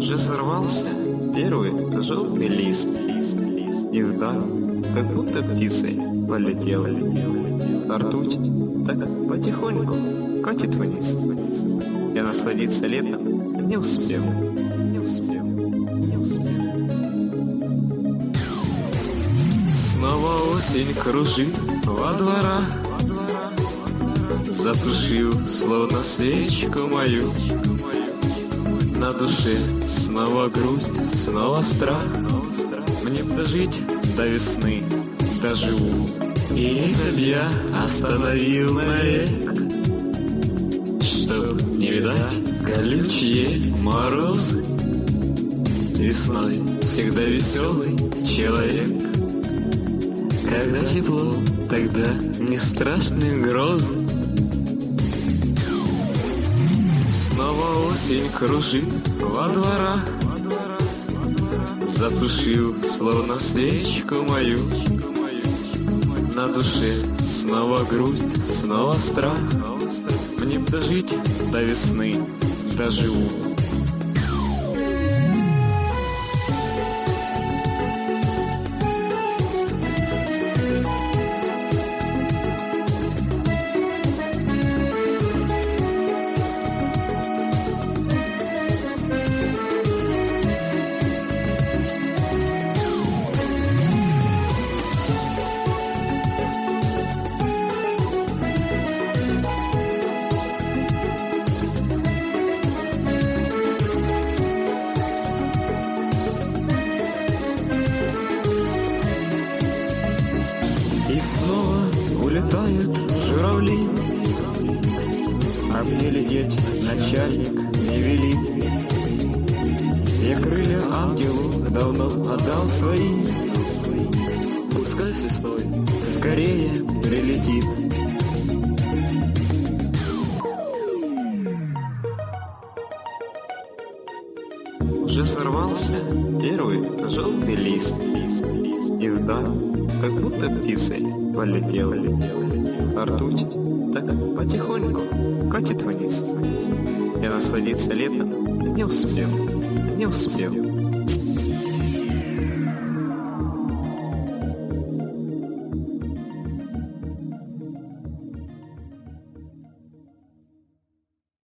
Уже сорвался первый желтый лист, и вдаль, как будто птицей, полетел. А ртуть так потихоньку катит вниз. Я насладиться летом не успел. Снова осень кружит во дворах, затушил, словно свечку мою. На душе снова грусть, снова страх. Мне б дожить до весны, доживу. И это б я остановил навек, чтоб не видать колючие морозы. Весной всегда веселый человек. Когда тепло, тогда не страшны грозы. Снова осень кружит во дворах, затушил, словно свечку мою. На душе снова грусть, снова страх. Мне б дожить до весны, доживу. И снова улетают журавли, а мне лететь начальник не велит. Я крылья ангелу давно отдал свои, пускай с весной скорее прилетит. Уже сорвался первый желтый лист, и вдаль, как будто птицей, полетел. А ртуть так потихоньку катит вниз. Я насладиться летом не успел.